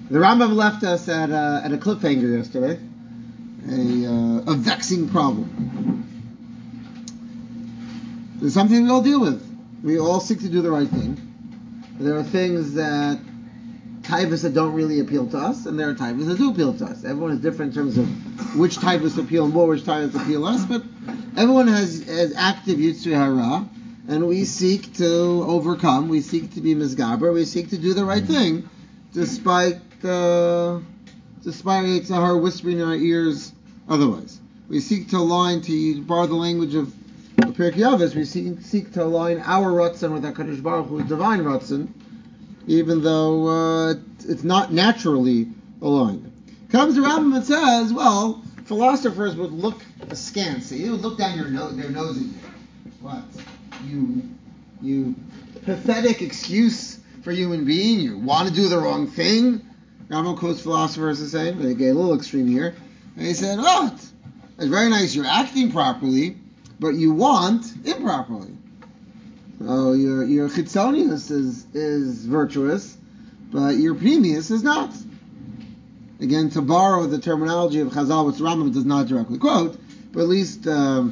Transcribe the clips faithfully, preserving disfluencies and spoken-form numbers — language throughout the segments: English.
The Rambam left us at a, at a cliffhanger yesterday, a, uh, a vexing problem. There's something we all deal with. We all seek to do the right thing. There are things that taivas that don't really appeal to us, and there are taivas that do appeal to us. Everyone is different in terms of which taivas appeal more, which taivas appeal less, but everyone has, has active Yitzri Hara, and we seek to overcome, we seek to be Mizgaber, we seek to do the right thing, despite uh, despite Yitzri Hara whispering in our ears otherwise. We seek to align, to borrow the language of Pirkei Avos, we seek, seek to align our Ratzon with HaKadosh Baruch Hu's divine Ratzon, even though uh, it's not naturally aligned. Comes the Rambam and says, well, philosophers would look askance at you, would look down your nose, their nose at you. What? You, you pathetic excuse for human being? You want to do the wrong thing? Rambam quotes philosophers as saying, they get a little extreme here. And he said, oh, it's, it's very nice, you're acting properly, but you want improperly. Oh, your your chitzonius is is virtuous, but your pnimius is not. Again, to borrow the terminology of Chazal, which Rambam does not directly quote, but at least um,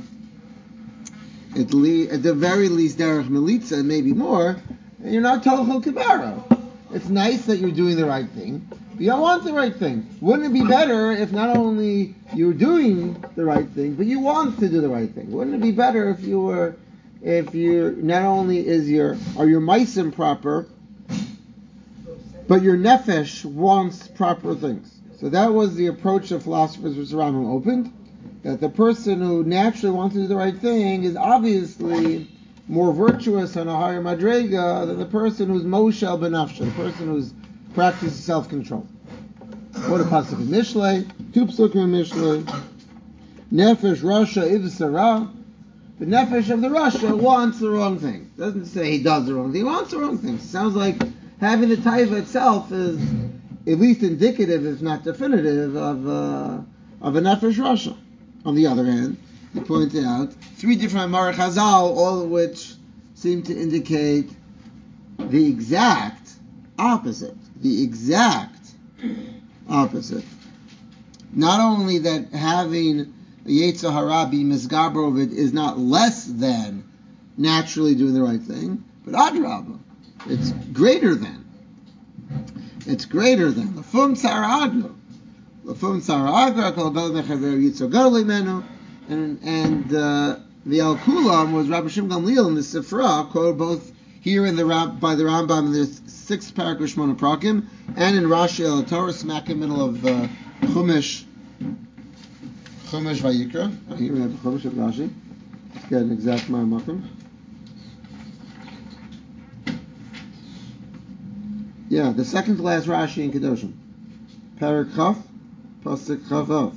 at, le- at the very least, derech militza, maybe more. You're not tochel kibaro. It's nice that you're doing the right thing, but you don't want the right thing. Wouldn't it be better if not only you're doing the right thing, but you want to do the right thing? Wouldn't it be better if you were, if you not only is your are your meisim proper, but your nefesh wants proper things? So that was the approach of philosophers which Rambam opened, that the person who naturally wants to do the right thing is obviously more virtuous on a higher madrega than the person who's moshel benafsha, the person who's practices self-control. What a pasuk in Mishlei, two psukim in Mishlei, nefesh rasha ivsara. The nefesh of the rasha wants the wrong thing. Doesn't say he does the wrong thing. He wants the wrong thing. Sounds like having the taiva itself is at least indicative, if not definitive, of uh, of a nefesh rasha. On the other hand, he pointed out three different Amar Chazal, all of which seem to indicate the exact opposite. The exact opposite. Not only that having a Yetzer Hara be misgaber of it is not less than naturally doing the right thing, but adrabah, it's greater than. It's greater than. Lefum tzara agro. Lefum tzara agro, kol gol mechaver yitzor gadol imenu. And and uh, the Al Kulam was Rabbi Shimon Gamliel in the Sifra, quoted both here in the by the Rambam in the sixth paragraph Shmona Prakim, and in Rashi El Torah, smack in the middle of uh, Chumash Chumash Vayikra. Oh, here we have the Chumash of Rashi. Let's get an exact ma'amakim. Yeah, the second to last Rashi in Kedoshim. Parak Chaf, Pasuk Chavav.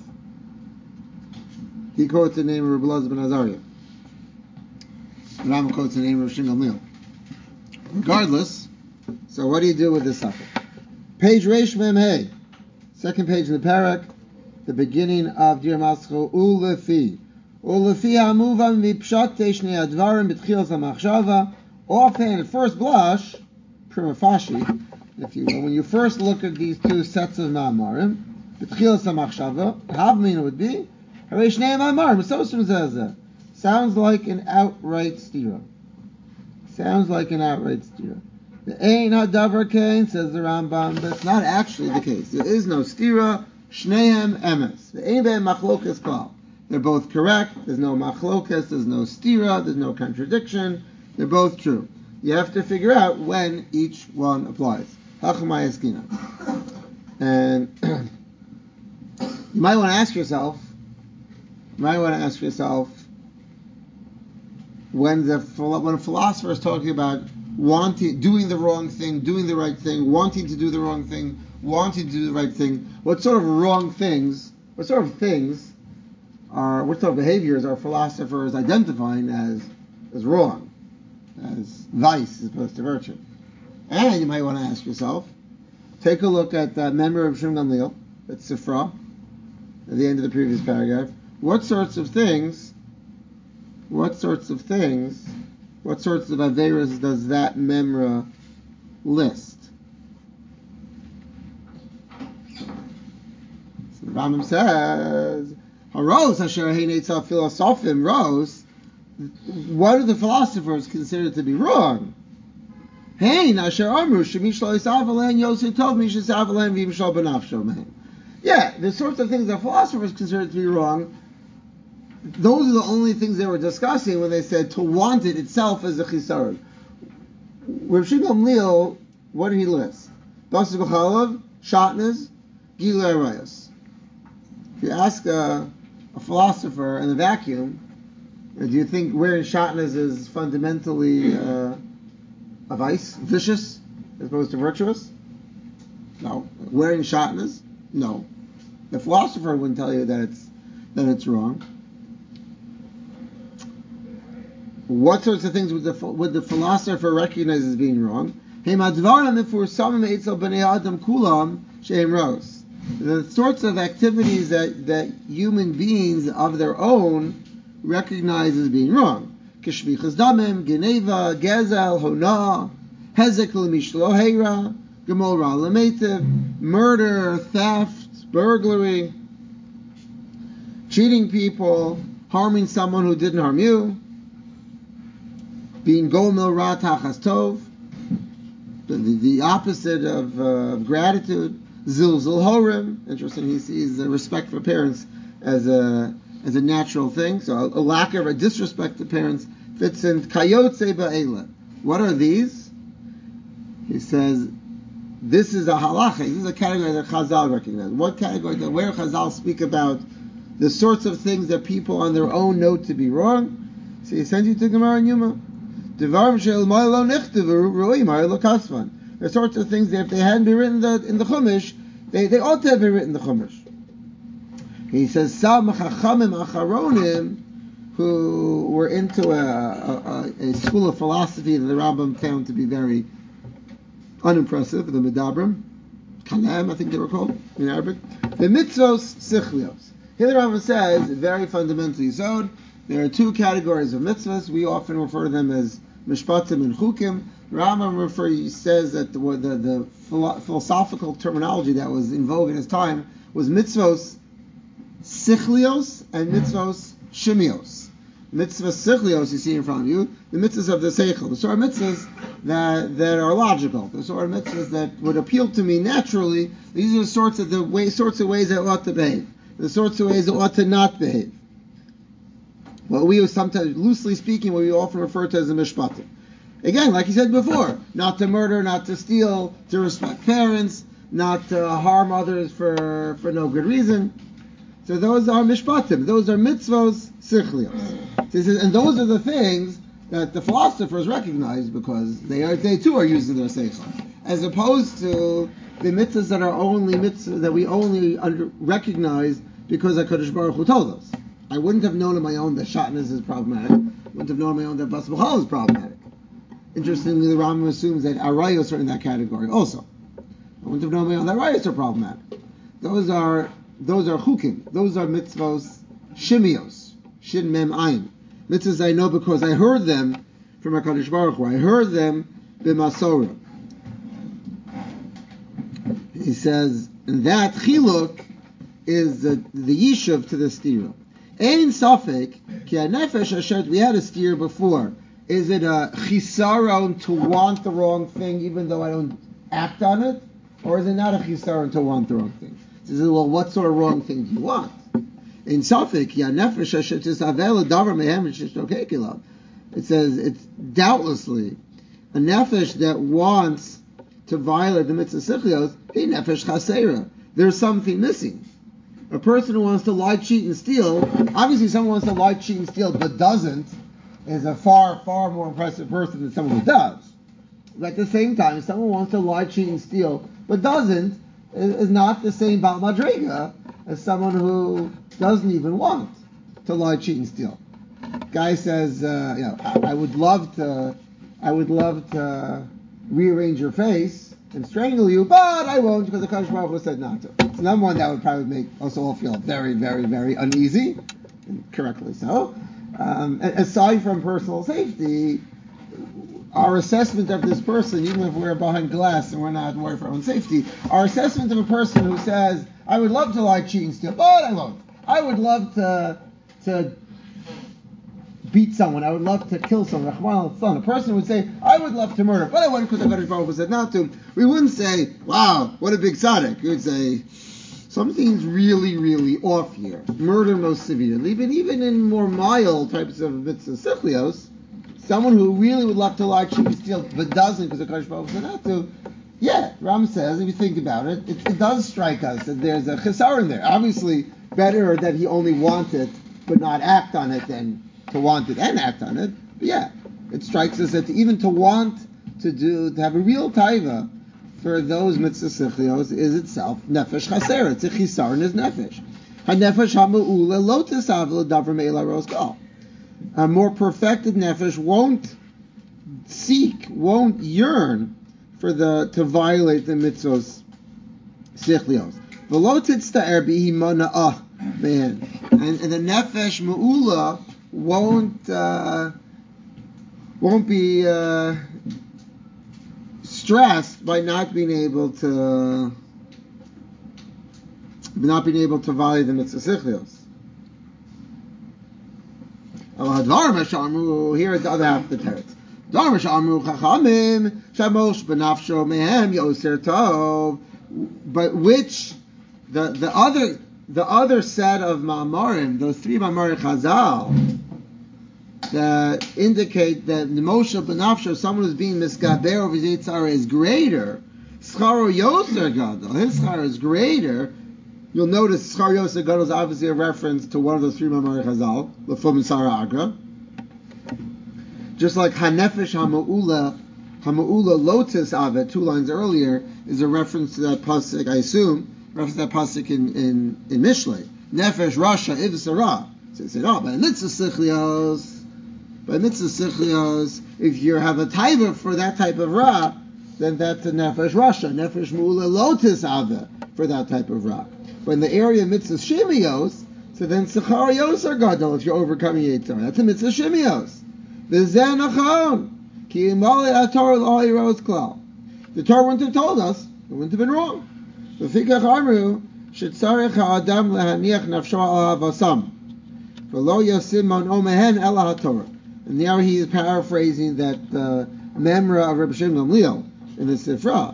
He quotes the name of Rabbi Elazar ben Azariah. The Rambam quotes the name of Shimon Gamliel. Regardless, so what do you do with this suffix? Page Reish Mem Hey, second page in the parak, the beginning of Dir Mascho Ulefi. Ulefi Hamuvam Mipshat Shnei Advarim B'Tchilas HaMachshava. Often, at first blush, prima facie, if you will, when you first look at these two sets of Ma'amarim, B'Tchilas HaMachshava, Havmin would be Sounds like an outright stira. Sounds like an outright stira. The Ein Hadavar Kain, says the Rambam, but it's not actually the case. There is no stira. Shnehem emes. The Ein Be'em Machlokas Klal. They're both correct. There's no machlokas. There's no stira. There's no contradiction. They're both true. You have to figure out when each one applies. Hachamay Eskina. And you might want to ask yourself. You might want to ask yourself, when the when a philosopher is talking about wanting, doing the wrong thing, doing the right thing, wanting to do the wrong thing, wanting to do the right thing, what sort of wrong things, what sort of things are, what sort of behaviors are philosophers identifying as as wrong, as vice as opposed to virtue? And you might want to ask yourself, take a look at that memory of Shimon Gamliel, at Sifra, at the end of the previous paragraph. What sorts of things, what sorts of things, what sorts of averas does that memra list? Rambam says, Haros Asher Heinetza Philosophim Rose. What do the philosophers consider to be wrong? Hein Asher Amru Shemish Lo Yisavalen Yosef Tov Mishisavalen Vimshal Benafsho Mehem. Yeah, the sorts of things that philosophers consider to be wrong. Those are the only things they were discussing when they said to want it itself as a chisarud. Rav Shimon Gamliel, what did he list? Basar b'chalav, shatnez, gilui arayos. If you ask a, a philosopher in a vacuum, do you think wearing shatnez is fundamentally uh, a vice, vicious, as opposed to virtuous? No. Wearing shatnez? No. The philosopher wouldn't tell you that it's that it's wrong. What sorts of things would the would the philosopher recognize as being wrong? The sorts of activities that, that human beings of their own recognize as being wrong. Kishvichas damim, geneva, gezel, hona, hezek l'mishlo heira, gemol ra l'metiv, murder, theft, burglary, cheating people, harming someone who didn't harm you, being gomel ra tachas tov, the, the opposite of uh, gratitude, zilzul horim. Interesting, he sees the respect for parents as a as a natural thing. So a, a lack of a disrespect to parents fits in kayotze ba'ela. What are these? He says this is a halacha. This is a category that Chazal recognize. What category? That where Chazal speak about the sorts of things that people on their own know to be wrong. So he sends you to Gemara and Yuma. There are sorts of things that if they hadn't been written in the, in the Chumash, they, they ought to have been written in the Chumash. He says, some chachamim acharonim, who were into a, a, a school of philosophy that the Rambam found to be very unimpressive, the Medabrim, Kalam, I think they were called in Arabic, the mitzvos sichlios. Here the Rambam says, very fundamentally so, there are two categories of mitzvahs. We often refer to them as mishpatim and chukim. Rambam refer, he says that the, the, the philosophical terminology that was in vogue in his time was mitzvos sichlios and mitzvos shimios. Mitzvahs sichlios you see in front of you, the mitzvahs of the seichel, the sort of mitzvahs that, that are logical, the sort of mitzvahs that would appeal to me naturally. These are the sorts of the way, sorts of ways that ought to behave, the sorts of ways that ought to not behave. What we sometimes, loosely speaking, what we often refer to as a mishpatim. Again, like you said before, not to murder, not to steal, to respect parents, not to harm others for, for no good reason. So those are mishpatim. Those are mitzvos sichlios. And those are the things that the philosophers recognize because they are they too are using their seichel, as opposed to the mitzvahs that are only mitzvahs that we only under, recognize because HaKadosh Baruch Hu told us. I wouldn't have known on my own that shatnez is problematic. I wouldn't have known on my own that basar b'chalav is problematic. Interestingly, the Rambam assumes that arayos are in that category also. I wouldn't have known on my own that arayos are problematic. Those are those are chukim. Those are mitzvos shimios. Shin mem ayin. Mitzvahs I know because I heard them from HaKadosh Baruch Hu. I heard them b'masorah. He says, and that chiluk is the, the yishuv to the stira. Ein safek ki hanefesh asher, we had a steer before. Is it a chisaron to want the wrong thing even though I don't act on it? Or is it not a chisaron to want the wrong thing? He says, well, what sort of wrong thing do you want? Ein safek ki hanefesh asher tisavel davar mehem v'shishtokei. It says it's doubtlessly a nefesh that wants to violate the mitzvah sichlios. Hey, nefesh chasera. There's something missing. A person who wants to lie, cheat, and steal, obviously someone wants to lie, cheat, and steal, but doesn't, is a far, far more impressive person than someone who does. But at the same time, someone wants to lie, cheat, and steal, but doesn't, is not the same Baal Madrega as someone who doesn't even want to lie, cheat, and steal. Guy says, uh, you know, I, I would love to, I would love to rearrange your face and strangle you, but I won't because the Kadosh Baruch Hu said not to. So number one, that would probably make us all feel very, very, very uneasy, and correctly so. Um, aside from personal safety, our assessment of this person, even if we're behind glass and we're not worried for our own safety, our assessment of a person who says, I would love to lie, cheat, and steal, but I won't. I would love to to beat someone. I would love to kill someone. A person would say, I would love to murder, but I wouldn't because the Kadosh Baruch Hu said not to. We wouldn't say, wow, what a big tzaddik. We would say, something's really, really off here. Murder most severely, but even in more mild types of mitzvah sichlios, someone who really would love to lie, cheat, and steal, but doesn't because the Kadosh Baruch Hu said not to, yeah, Ram says, if you think about it, it, it does strike us that there's a chesar in there. Obviously, better that he only wants it, but not act on it, than to want it and act on it. But yeah, it strikes us that even to want to do, to have a real taiva for those mitzvah sichlios is itself nefesh chaser. It's a chisar in his nefesh. Ha-nefesh ha-ma'ula lo tisav l'davar me'ila ros gal. A more perfected nefesh won't seek, won't yearn for the to violate the mitzvos sichlios. V'lo titzta'er bihi mana'ah man, and, and the nefesh ma'ula won't uh, won't be uh, stressed by not being able to not being able to violate the mitzvah sichlios. Here is the other half of the teretz. But which the the other the other set of ma'amarim, those three ma'amarim Chazal, that indicate that the Moshe B'nafsho, someone who's being misgaber of his yitzhara, is greater. Scharo yoser gadol, his schar is greater. You'll notice schar yoser gadol is obviously a reference to one of those three ma'amarim Chazal, L'fum Sara Agra. Just like Hanefesh Hama'ula, Hama'ula Lotus Avet, two lines earlier, is a reference to that pasuk, I assume, reference to that pasuk in, in, in Mishlei. Nefesh Rasha Ivsara. So they said, oh, by mitzvah sichlios, by mitzvah sichlios, if you have a taiva for that type of ra, then that's a nefesh Rasha, Nefesh Ma'ula Lotus Avet for that type of ra. But in the area of mitzvah shimios, so then Sechar Yoser Gadol, if you're overcoming Yitzhar, that's a mitzvah shimios. The Torah wouldn't have told us; it wouldn't have been wrong. And now he is paraphrasing that uh, memra of Reb Shimon Gamliel in the Sifra.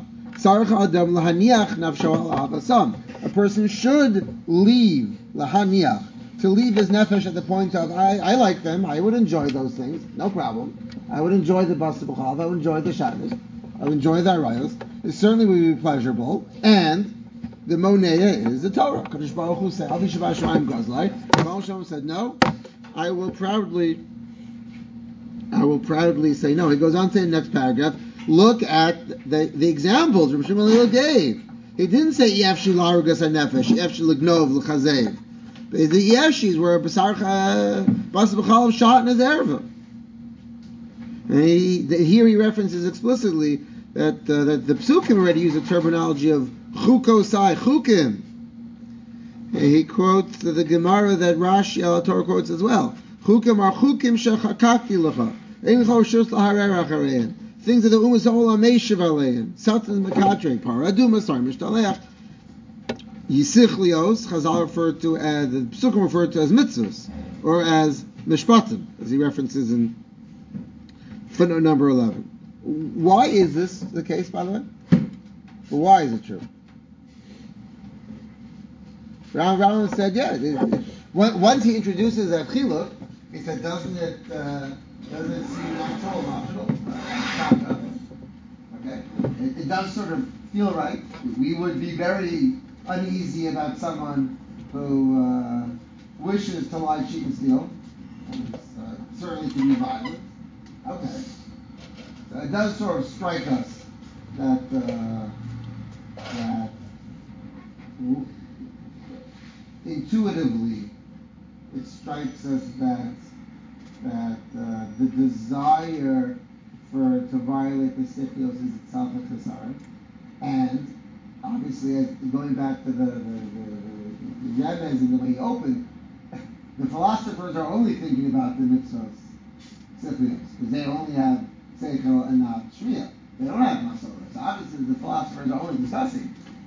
A person should leave lahaniach, to leave his nefesh at the point of, I, I like them, I would enjoy those things, no problem. I would enjoy the Bas B'chav, I would enjoy the Shabbos, I would enjoy the Arayos. It certainly would be pleasurable. And the Moneya is the Torah. Kadosh Baruch Hu said, Avi Shabbat Shemaim Gozlai. Baal Shem said, no, I will proudly, I will proudly say no. He goes on to the next paragraph. Look at the, the examples Rabbi Shimon Gamliel gave. He didn't say, Yefshi Larugas HaNefesh, Yefshi L'Gnov L'Chazev. The Yeshis were Basar Bas B'chalav shot in his erva. And he, the, here he references explicitly that uh, that the Psukim already use the terminology of Chukosai, Chukim. And he quotes the, the Gemara that Rashi al Torah quotes as well. Chukim are Chukim shechakakti lecha. Ein choshus laharer acharein. Things that the Umas Olam meishav aleim. Satan mekatre. Paradu masar mishtaleach. Yisichlios, Chazal referred to as, the Psukim referred to as mitzvahs, or as mishpatim, as he references in footnote number eleven. Why is this the case, by the way? Well, why is it true? Ram Ram said, yeah, it, it, once he introduces a chiluk, he said, doesn't it, uh, doesn't it seem natural and optional? Okay, it, it does sort of feel right. We would be very uneasy about someone who uh, wishes to lie, cheat, and steal. And it's, uh, certainly can be violent. Okay. So it does sort of strike us that uh, that w- intuitively it strikes us that that uh, the desire for to violate the sichlios is itself a chesar, and obviously, as going back to the, the, the, the, the Remez and the way he opened, the philosophers are only thinking about the mitzvahs, sichlios, because they only have seichel and not shmiyah. They don't have masorah. So obviously, the philosophers are only discussing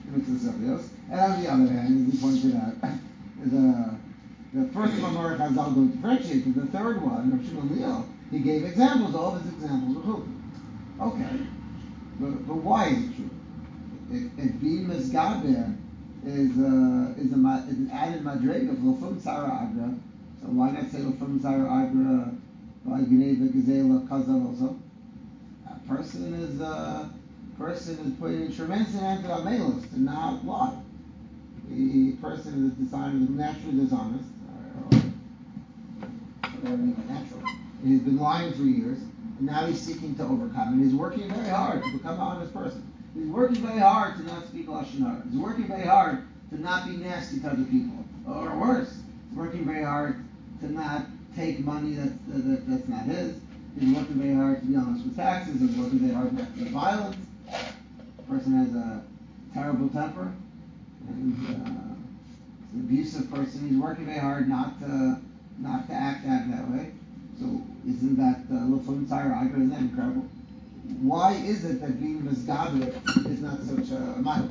mitzvah Selios. And on the other hand, as he pointed out, the the first one Marek Chazal don't differentiate, but the third one, Rav Shimon Liel, he gave examples. All of his examples were chuvah. Okay, but, but why is it true? If, if being misgaber is uh, is a is an added madrega of lefum tzara agra, so why not say lefum tzara agra by gneva gezela kazav also? A person is a person is putting a tremendous amount of amelos to not lie. The person is dishonest, naturally dishonest, or, or whatever I mean by natural. And he's been lying for years, and now he's seeking to overcome. And he's working very hard to become an honest person. He's working very hard to not speak lashon hara. He's working very hard to not be nasty to other people, or worse, he's working very hard to not take money that's that, that's not his. He's working very hard to be honest with taxes. He's working very hard not to be violent. The person has a terrible temper, and uh, he's an abusive person. He's working very hard not to not to act out that way. So isn't that lefum tzara agra? Isn't that incredible? Why is it that being misgaber is not such a mile?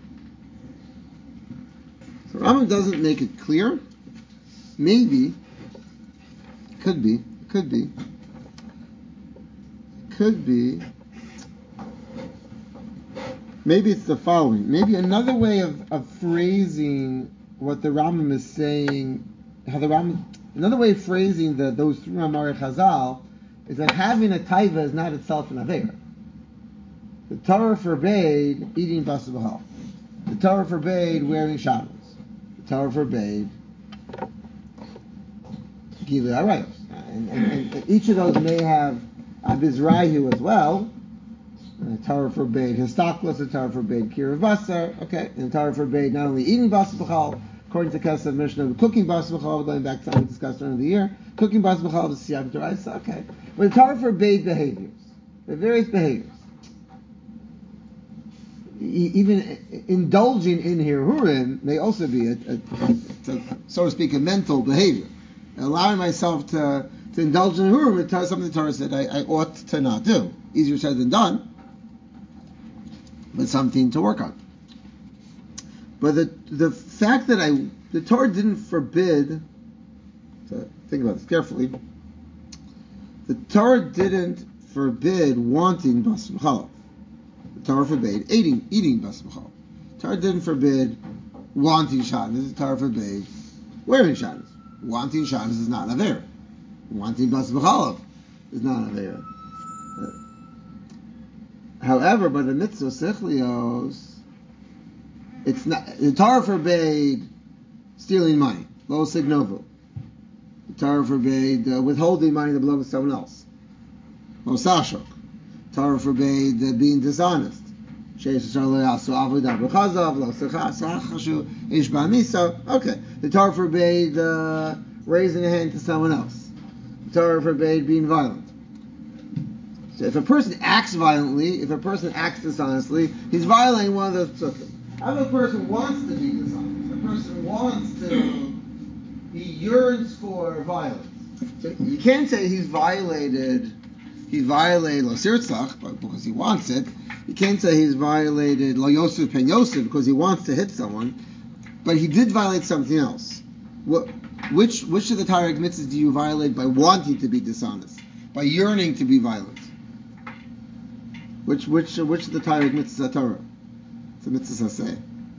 So Rambam doesn't make it clear. Maybe, could be, could be, could be. Maybe it's the following. Maybe another way of, of phrasing what the Rambam is saying, how the Rambam, another way of phrasing the, those three Amarei Chazal is that having a taiva is not itself an aveira. The Torah forbade eating basar b'chal. The Torah forbade wearing shabbos. The Torah forbade gilui arayos. And, and, and each of those may have abizrayu as well. The Torah forbade histaklos. The Torah forbade kirav basar. Okay, and the Torah forbade not only eating basar b'chal, according to Kesef Mishnah, cooking basar b'chal, going back to something we discussed earlier in the year, cooking basar b'chal is siyam d'oraisa. Okay, but the Torah forbade behaviors, the various behaviors. Even indulging in hirurim may also be a, a, a, so to speak, a mental behavior. Allowing myself to, to indulge in hirurim is something the Torah said I, I ought to not do. Easier said than done, but something to work on. But the the fact that I the Torah didn't forbid, so think about this carefully. The Torah didn't forbid wanting basar b'chal. The Torah forbade eating eating basar b'chal. The Torah didn't forbid wanting shabbos. The Torah forbade wearing shabbos. Wanting shabbos is not an avera. Wanting basar b'chal is not an avera. However, by the mitzvah sichlios, it's not. The Torah forbade stealing money, lo signovu. The Torah forbade uh, withholding money that belongs to someone else, lo sashok. Torah forbade uh, being dishonest. Okay, the Torah forbade uh, raising a hand to someone else. The Torah forbade being violent. So if a person acts violently, if a person acts dishonestly, he's violating one of those psukim. If a person wants to be dishonest, a person wants to, he yearns for violence. So you can't say he's violated, he violated lo sirtzach because he wants it. You can't say he's violated lo yosef pen yosef because he wants to hit someone. But he did violate something else. What, which which of the Torah mitzvahs do you violate by wanting to be dishonest, by yearning to be violent? Which which which of the Torah mitzvahs are Torah? It's a mitzvah say.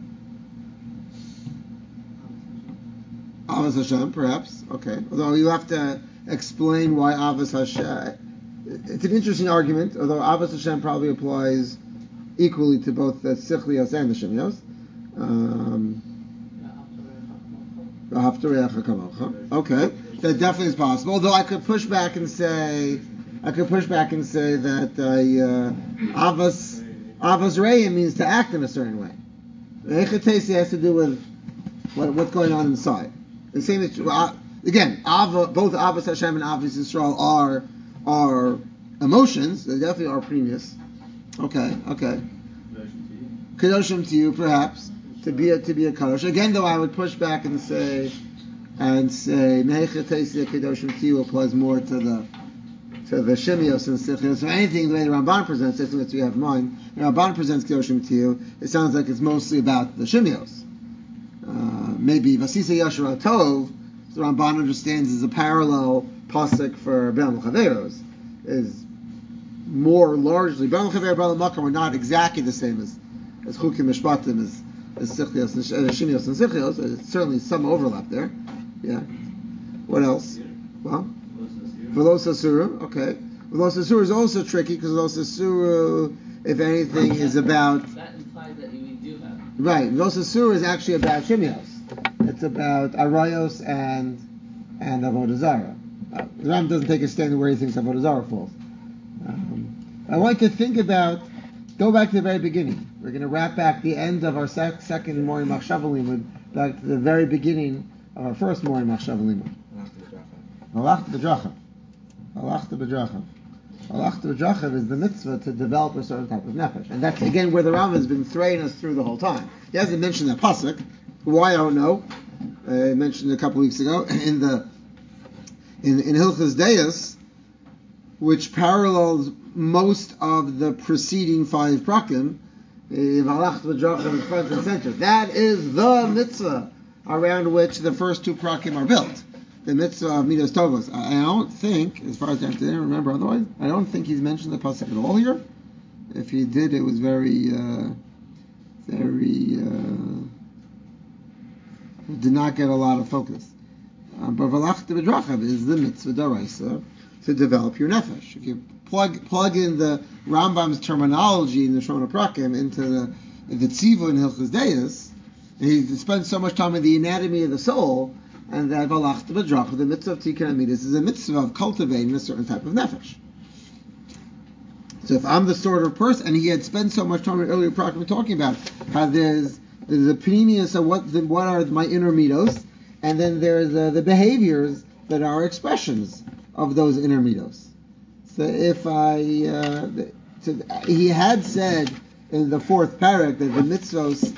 Avos Hashem, perhaps. Okay. Although you have to explain why Avos Hashem. It's an interesting argument, although Avos Hashem probably applies equally to both the Sichlios and the Shemios. Um, okay. That definitely is possible. Although I could push back and say, I could push back and say that uh, Avos Avos Re'im means to act in a certain way. Echatesi has to do with what, what's going on inside. The same is well, again. Ava, both Avos Hashem and Avos Yisrael are are emotions. They definitely are previous. Okay, okay. Kedoshim to you, perhaps to be a to be a kadosh. Again, though, I would push back and say and say Mehechatesi Kedoshim to you applies more to the to the Shemios and Sichlios. So anything the way the Ramban presents, I think that we have in mind. Rabban presents Kedoshim to you, it sounds like it's mostly about the Shimios. Uh, maybe Vasisa Yashar Tov, the Ramban understands is a parallel pasuk for Ben Chaveros, is more largely Ben Chaver Ben Makam are not exactly the same as as Chukim Mishpatim as as Sichlios and uh, Shimios and Sichlios. There's certainly some overlap there. Yeah. What else? Well, Velos Asura. Okay. Velos Asura is also tricky because Velos Asura, if anything, is about. That implies that we do have. Right. Velos Asura is actually about Shimios. It's about Arayos and and Avodah Zarah. Uh, the Ram doesn't take a stand where he thinks Avodah Zarah falls. Um, I want to think about, go back to the very beginning. We're going to wrap back the end of our sec- second morning Machshava Limud back to the very beginning of our first morning Machshava Limud. Malach B'drachav. Malach B'drachav. Malach B'drachav is the mitzvah to develop a certain type of nefesh. And that's again where the Ram has been throwing us through the whole time. He hasn't mentioned that pasuk. Why I don't know. Uh, I mentioned it a couple weeks ago in the in in Hilchos Deis, which parallels most of the preceding five prakim. Malach B'drachav is front and center. That is the mitzvah around which the first two prakim are built. The mitzvah of Midos Tovos. I, I don't think, as far as I didn't remember otherwise, I don't think he's mentioned the pasuk at all here. If he did, it was very, uh, very, uh, did not get a lot of focus. Um, but Valach B'drachav is the mitzvah daraisa to develop your nefesh. If you plug plug in the Rambam's terminology in the Shona Prakim into the the Tzivu in Hilchos Deis, and he spends so much time in the anatomy of the soul, and that Valach B'drachav, the mitzvah of Tikkun Amidus, is a mitzvah of cultivating a certain type of nefesh. So if I'm the sort of person, and he had spent so much time in earlier Prakim talking about how there's there's a pneumius of what the, what are my inner midos, and then there's uh, the behaviors that are expressions of those inner midos. So if I, uh, so he had said in the fourth parak that the mitzvos,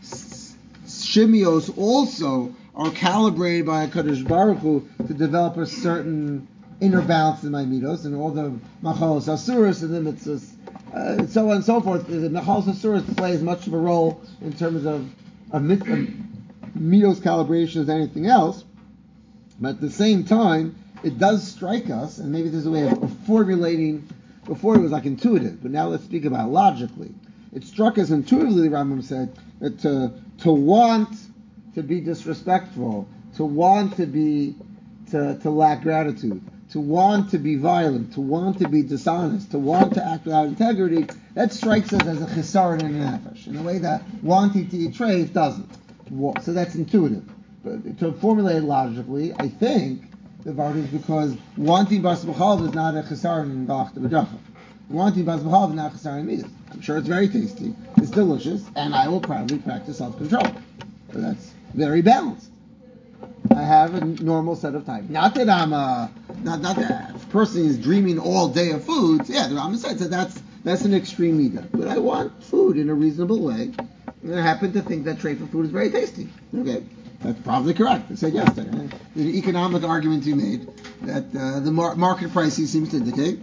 shimios also are calibrated by HaKadosh Baruch Hu to develop a certain inner balance in my midos, and all the machalos asuros and the mitzvos, uh, and so on and so forth. The machalos asuros play as much of a role in terms of, of, mit, of midos calibration as anything else, but at the same time, it does strike us, and maybe there's a way of, of formulating. Before it was like intuitive, but now let's speak about it logically. It struck us intuitively, Rambam said, that to, to want to be disrespectful, to want to be, to, to lack gratitude, to want to be violent, to want to be dishonest, to want to act without integrity, that strikes us as a chisaron in a nefesh, in a way that wanting to eat treif doesn't. So that's intuitive. But to formulate it logically, I think the part is because wanting bas b'chalav is not a chisaron in Valach B'drachav. Wanting bas b'chalav is not a chisaron in midas. I'm sure it's very tasty, it's delicious, and I will probably practice self-control. So that's very balanced. I have a normal set of types. Not that I'm a, not, not that a person is dreaming all day of foods. Yeah, the Rambam said that that's, that's an extreme midah. But I want food in a reasonable way. And I happen to think that treifa food is very tasty. Okay, that's probably correct. I said yes. The economic argument you made that uh, the mar- market price seems to indicate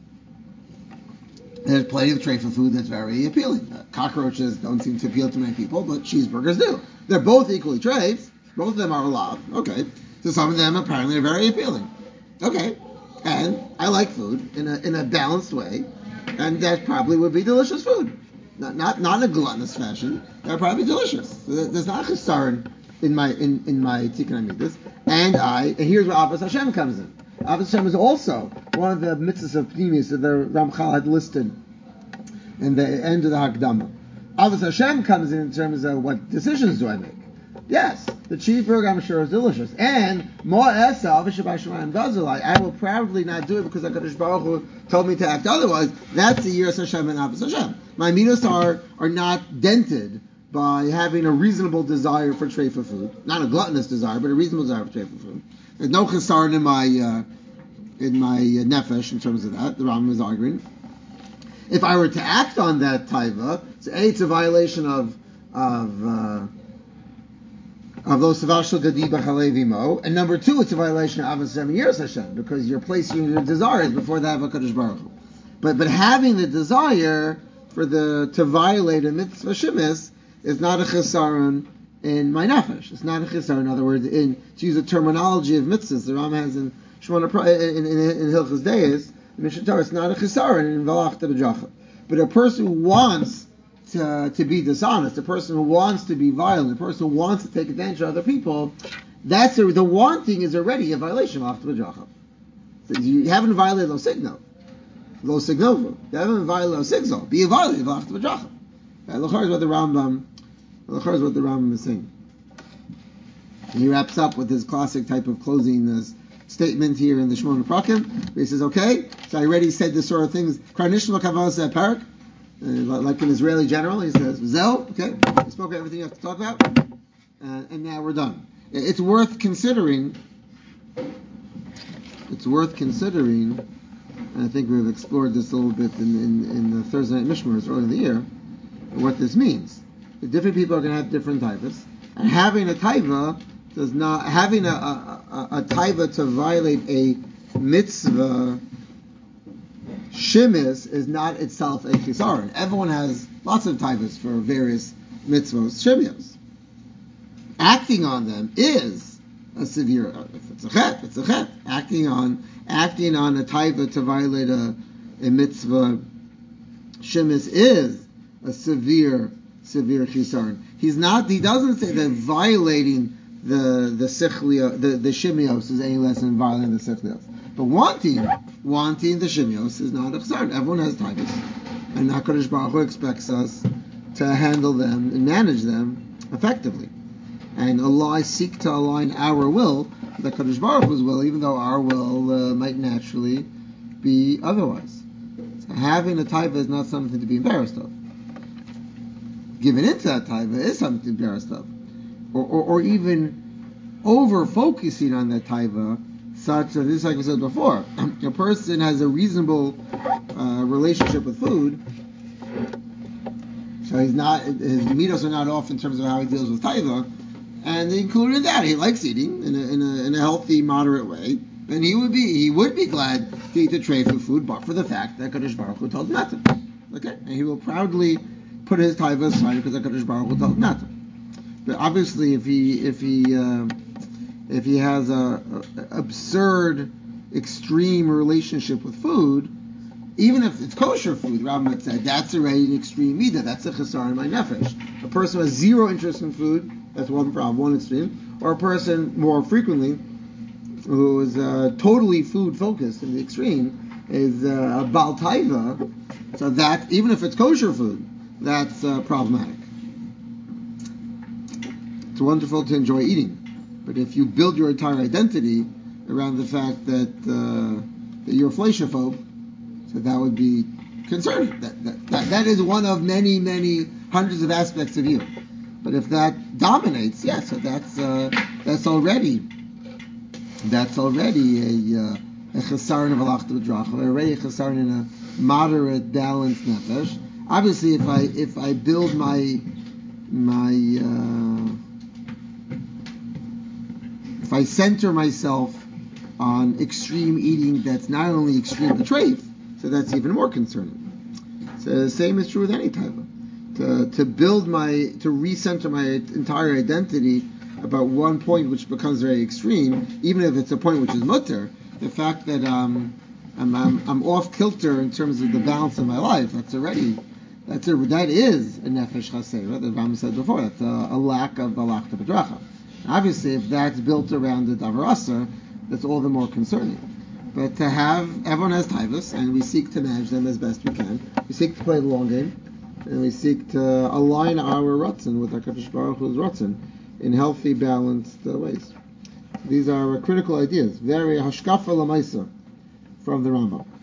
there's plenty of treifa food that's very appealing. Uh, cockroaches don't seem to appeal to many people, but cheeseburgers do. They're both equally treif. Both of them are allowed. Okay. So some of them apparently are very appealing. Okay. And I like food in a in a balanced way, and that probably would be delicious food. Not not, not in a gluttonous fashion. They're probably delicious. So there's not a chisaron in my in, in my tikkun amidas. And I and here's where Avos Hashem comes in. Avos Hashem is also one of the mitzvahs of Pnimis that the Ramchal had listed in the end of the Hakdama. Avos Hashem comes in in terms of what decisions do I make. Yes, the cheeseburger I'm sure is delicious. And more esa, I will probably not do it because HaKadosh Baruch Hu told me to act otherwise. That's the Yiras Hashem and Avos Hashem. My midos are, are not dented by having a reasonable desire for treifa food. Not a gluttonous desire, but a reasonable desire for treifa food. There's no chesaron in my uh, in my uh, nefesh in terms of that. The Rambam is arguing. If I were to act on that taiva, so A, it's a violation of of uh, of those savashal gadiba halevimo, and number two, it's a violation of Avos Hashem and Yiras Hashem because you're placing your desires before the Hakadosh Baruch Hu. But but having the desire for the to violate a mitzvah shemis is not a chesaron in my nefesh. It's not a chesaron. In other words, in to use the terminology of mitzvahs, the Ram has in Shemona in in, in, in Hilchos Deis, in Mishnah Torah, it's not a chesaron in Valachta b'dracha. But a person who wants to, to be dishonest, a person who wants to be violent, a person who wants to take advantage of other people, that's a, the wanting is already a violation of Valachta b'dracha. So you haven't violated lo signal, lo signovo. You haven't violated lo signal. Be a violation of Valachta b'dracha. L'chor is what the Rambam, l'chor is what the Rambam is saying. And he wraps up with his classic type of closing uh, statement here in the Shemona Prakim. He says, okay, so I already said this sort of things. Karnishma kavos parak, like an Israeli general. He says, Zel, okay, we spoke about everything you have to talk about, uh, and now we're done. It's worth considering, it's worth considering, and I think we've explored this a little bit in, in, in the Thursday Night Mishmars earlier in the year, what this means. The different people are going to have different types, and having a taiva does not, having a, a, a, a taiva to violate a mitzvah shimis is not itself a chisaron. Everyone has lots of taivas for various mitzvahs, shimios. Acting on them is a severe, if it's a chet, it's a chet. Acting on, acting on a taiva to violate a, a mitzvah shimis is a severe, severe chisaron. He's not, he doesn't say that violating the the sichlios, the, the shimios is any less than violating the sichlios. But wanting, wanting the shimios is not a chisaron. Everyone has taivas, and HaKadosh Baruch Hu expects us to handle them and manage them effectively. And Allah seek to align our will with the HaKadosh Baruch Hu's will, even though our will uh, might naturally be otherwise. So having a taiva is not something to be embarrassed of. Giving into that taiva is something to be embarrassed of. Or, or, or even over-focusing on that taiva, such that, this like we said before, a person has a reasonable uh, relationship with food, so he's not, his midos are not off in terms of how he deals with taiva, and included in that, he likes eating in a, in a, in a healthy, moderate way, and he would be he would be glad to eat a tray of food, but for the fact that Kadosh Baruch Hu told him not to. Okay, and he will proudly put his taiva aside because Kadosh Baruch Hu told him not to. But obviously, if he if he uh, if he has a, a absurd, extreme relationship with food, even if it's kosher food, Rambam said that's already an extreme midah. That's a chesar in my nefesh. A person who has zero interest in food, that's one problem, one extreme. Or a person more frequently who is uh, totally food focused in the extreme is uh, a bal taiva. So that even if it's kosher food, that's uh, problematic. It's wonderful to enjoy eating, but if you build your entire identity around the fact that uh, that you're a fleishaphobe, so that would be concerning. That, that that that is one of many many hundreds of aspects of you. But if that dominates, yes, so that's uh, that's already that's already a uh, a chesaron of Valachta b'dracha, already a chesaron in a moderate, balanced nefesh. Obviously, if I if I build my my uh, if I center myself on extreme eating, that's not only extreme but treif, so that's even more concerning. So the same is true with any type of to to build my to recenter my entire identity about one point which becomes very extreme, even if it's a point which is mutter. The fact that um, I'm, I'm I'm off kilter in terms of the balance of my life, that's already that's a, that is a nefesh chasera. The Ram said before, that's a, a lack of balachta b'dracha. Obviously, if that's built around the davar asar, that's all the more concerning. But to have, everyone has taivas, and we seek to manage them as best we can. We seek to play the long game, and we seek to align our ratzon with HaKadosh Baruch Hu's ratzon in healthy, balanced uh, ways. These are uh, critical ideas, very hashkafa lamaisa from the Rambam.